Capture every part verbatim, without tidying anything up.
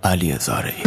علی زارعی.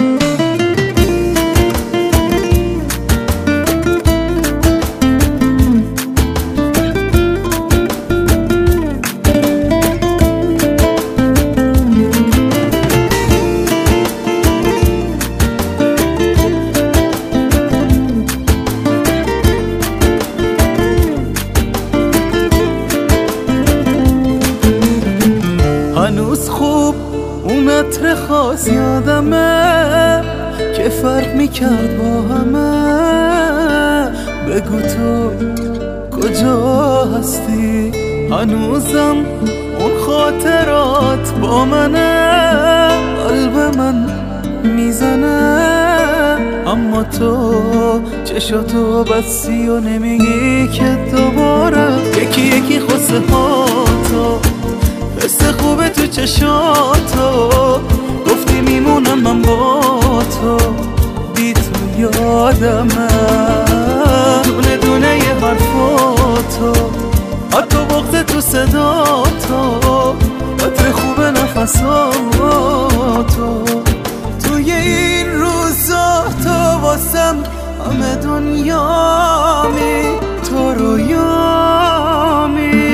هنوز خوب اون عطر خاص یادمه که فرق میکرد با همه. بگو تو کجا هستی؟ هنوزم اون خاطرات با منه، قلب من میزنه. اما تو چشاتو بستی و نمیگی که دوباره یکی یکی خوصه ها تو حس خوبه تو چشاتو. گفتی میمونم من با تو، بی تو یادمه دونه دونه یه حرفاتو، حتی بغض تو صداتو، عطر خوبه نفساتو. توی این روزا تو واسم همه دنیامی، تو رویامی.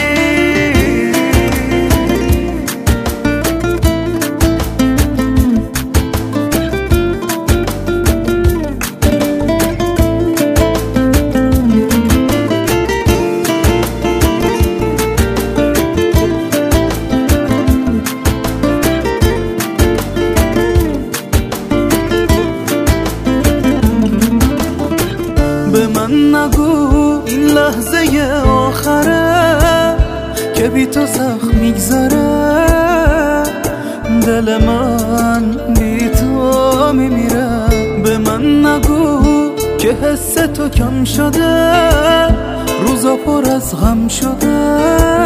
به من نگو این لحظه آخره که بی تو سخت میگذره. دل من بی تو میمیره. به من نگو که حس تو کم شده، روزا پر از غم شده.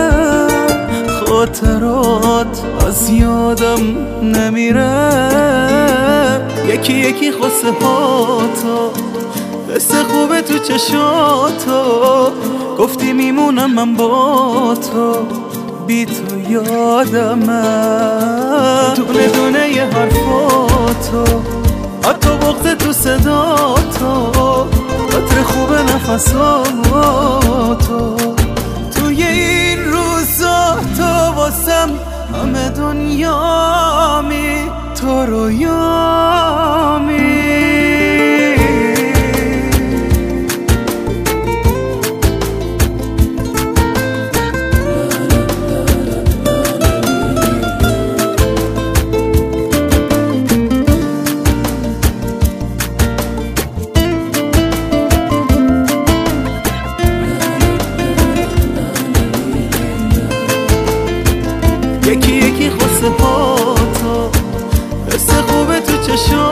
خاطرات از یادم نمیره، یکی یکی خوصه ها تو حس خوبه تو چشاتو. گفتی میمونم من با تو، بی تو یادمه دونه دونه یه حرفاتو، حتی بغض تو صداتو، عطر خوبه نفساتو. توی این روزا تو واسم همه دنیامی، تو رویامی. یکی یکی خوصه ها تو حس خوبه تو چشات.